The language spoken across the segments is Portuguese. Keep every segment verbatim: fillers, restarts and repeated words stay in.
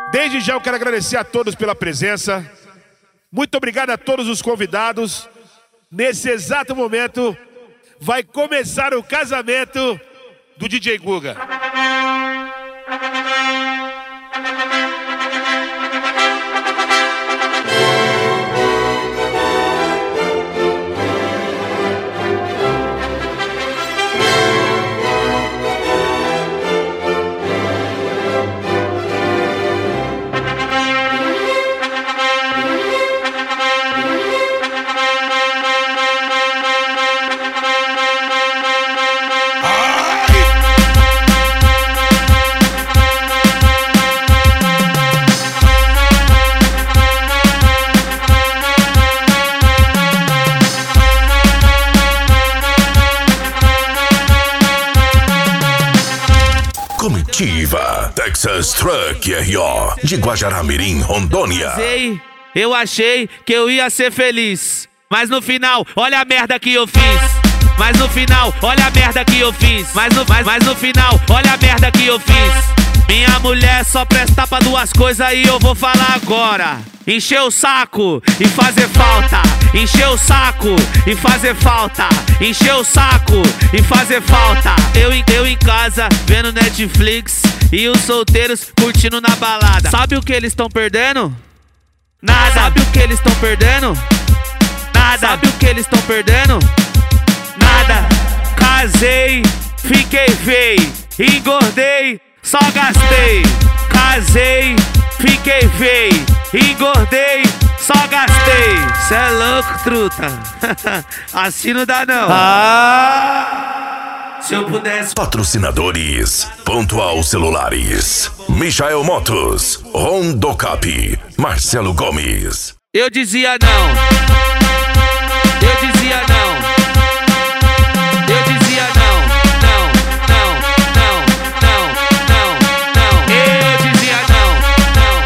Desde já eu quero agradecer a todos pela presença. Muito obrigado a todos os convidados. Nesse exato momento vai começar o casamento do D J Guga. Comitiva Texas Truck R O de Guajará-Mirim, Rondônia. Eu achei que eu ia ser feliz, mas no final, olha a merda que eu fiz. Mas no final, olha a merda que eu fiz. Mas no, mas, mas no final, olha a merda que eu fiz. Minha mulher só presta pra duas coisas e eu vou falar agora. Encher o saco e fazer falta. Encher o saco e fazer falta. Encher o saco e fazer falta. Eu, eu em casa vendo Netflix e os solteiros curtindo na balada. Sabe o que eles estão perdendo? Nada. Sabe o que eles estão perdendo? Nada. Sabe o que eles estão perdendo? Nada. Casei, fiquei feio, engordei, só gastei. Casei, fiquei feio, engordei, só gastei. Cê é louco, truta. Assim não dá não. Ah, se eu pudesse. Patrocinadores: Pontual Celulares, Michael Motos, Rondocap, Marcelo Gomes. Eu dizia não. Eu dizia não. Eu dizia não. Não, não, não, não, não, não. Eu dizia não. Não,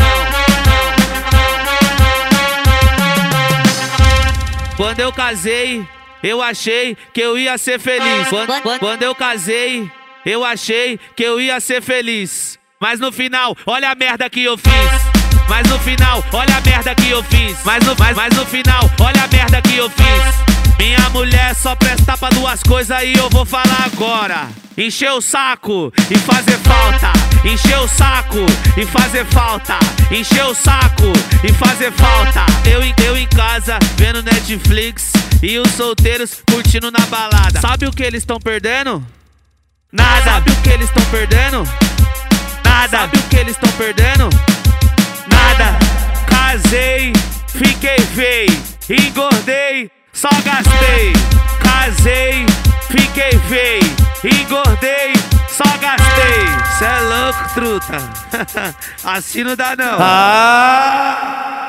não, não, não. Quando eu casei, eu achei que eu ia ser feliz. Quando, quando eu casei, eu achei que eu ia ser feliz. Mas no final, olha a merda que eu fiz. Mas no final, olha a merda que eu fiz. Mas no, mas, mas no final, olha a merda que eu fiz. Minha mulher só presta pra duas coisas e eu vou falar agora. Encher o saco e fazer falta. Encher o saco e fazer falta. Encher o saco e fazer falta. Eu, eu em casa vendo Netflix e os solteiros curtindo na balada. Sabe o que eles estão perdendo? Nada. Sabe o que eles estão perdendo? Nada. Sabe o que eles estão perdendo? Nada. Casei, fiquei feio, engordei, só gastei. Casei, fiquei feio, engordei, só gastei. Cê é louco, truta. Assim não dá não. Ah.